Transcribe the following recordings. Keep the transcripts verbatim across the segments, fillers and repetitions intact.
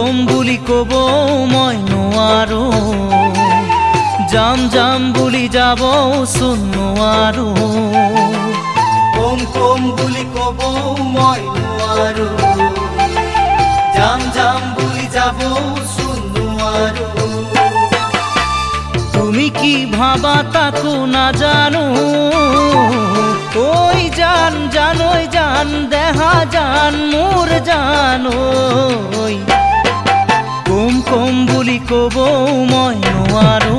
কম বুলি কব মই নোৱাৰো, যাম যাম বুলি যাব চোন নোৱাৰো। কম কম বুলি কব মই নোৱাৰো, যাম যাম বুলি যাব চোন নোৱাৰো। তুমি কি ভাবা তাকো নাজানো, ওই জান জানই জান দেহা জান মোর জানই। কম কম বুলি কব মই নোৱাৰো।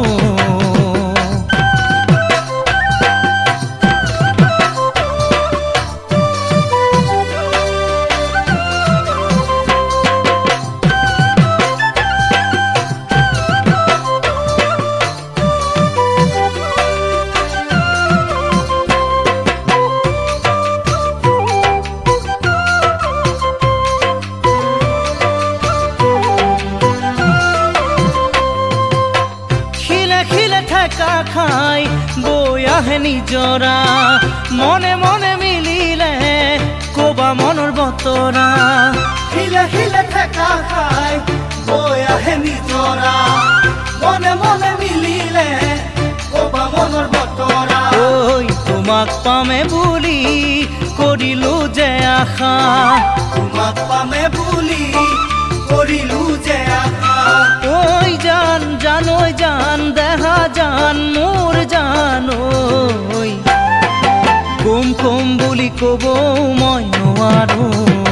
ঠেকা খাই বৈ আহে নিজৰা, মনে মনে মিলিলে কবা মনৰ বতৰা। হিলে হিলে ঠেকা খাই বৈ আহে নিজৰা, মনে মনে মিলিলে কবা মনৰ বতৰা। ঐ তোমাক পামে বুলি কৰিলো যে আশা, তোমাক পামে বুলি কৰিলো যে আশা। ওই জান জানই জান দেহা জান মোর জানই। কম কম বুলি কব মই নোৱাৰো।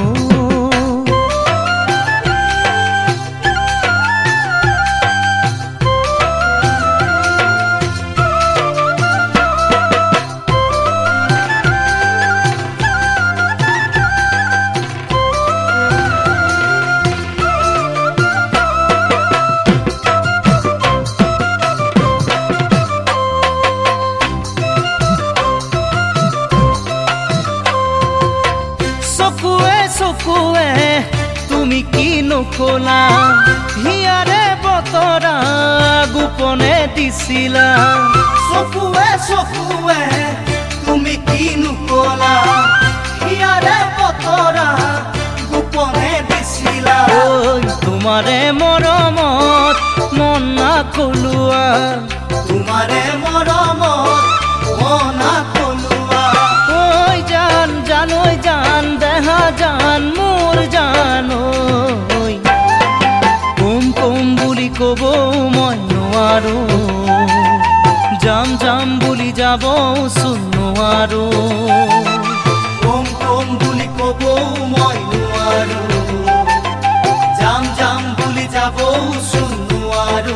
চকুৱে চকুৱে তুমি কি নকলা, হিয়াৰে বতৰা গোপনে দিছিলা। চকুৱে চকুৱে তুমি কি নকলা, হিয়াৰে বতৰা গোপনে দিছিলা। ঐ তোমাৰে মৰমত মন নাকলোৱা, তোমাৰে মৰমত মন নাকলোৱা। ওই জান জানই জান দেহা জান মোর জানই। কম কম বুলি কব মই নোৱাৰো, যাম যাম বুলি যাব চোন নোৱাৰো। কম কম বুলি কব মই নোৱাৰো, যাম যাম বুলি যাব চোন নোৱাৰো।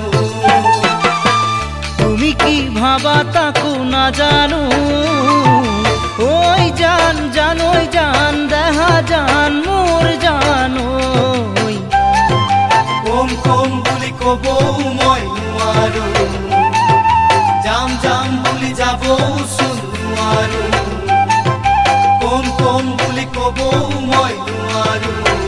তুমি কি ভাবা তাকো নাজানো, ওই জান জানই জান দেহা জান মোর জানই। কম কম বুলি কব মই নোৱাৰো, যাম যাম বুলি যাব চোন নোৱাৰো। কম কম বুলি কব মই নোৱাৰো।